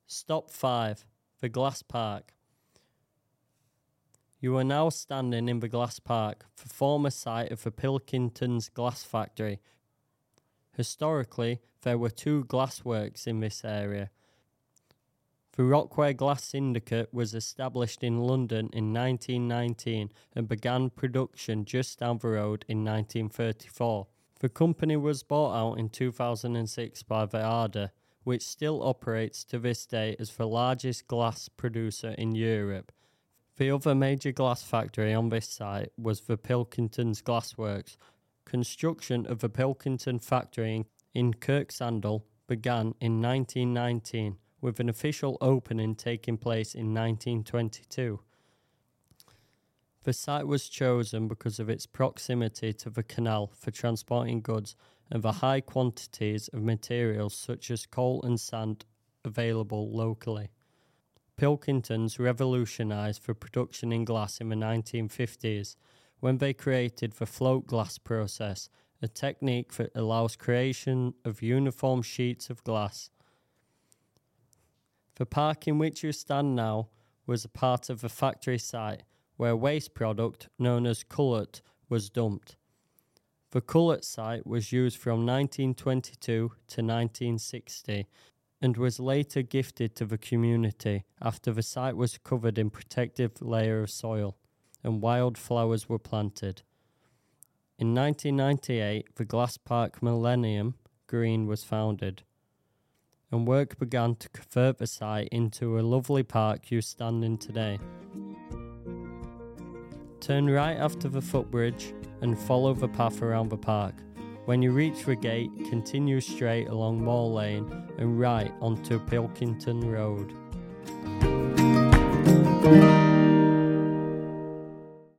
Stop 5. The Glass Park. You are now standing in the Glass Park, the former site of the Pilkington's glass factory. Historically, there were 2 glassworks in this area. The Rockware Glass Syndicate was established in London in 1919 and began production just down the road in 1934. The company was bought out in 2006 by Veada, which still operates to this day as the largest glass producer in Europe. The other major glass factory on this site was the Pilkington's Glassworks. Construction of the Pilkington factory in Kirksandall began in 1919, with an official opening taking place in 1922. The site was chosen because of its proximity to the canal for transporting goods and the high quantities of materials such as coal and sand available locally. Pilkingtons revolutionised the production in glass in the 1950s when they created the float glass process, a technique that allows creation of uniform sheets of glass. The park in which you stand now was a part of the factory site where waste product known as cullet was dumped. The cullet site was used from 1922 to 1960 and was later gifted to the community after the site was covered in protective layer of soil and wild flowers were planted. In 1998, the Glass Park Millennium Green was founded, and work began to convert the site into a lovely park you stand in today. Turn right after the footbridge and follow the path around the park. When you reach the gate, continue straight along Moor Lane and right onto Pilkington Road.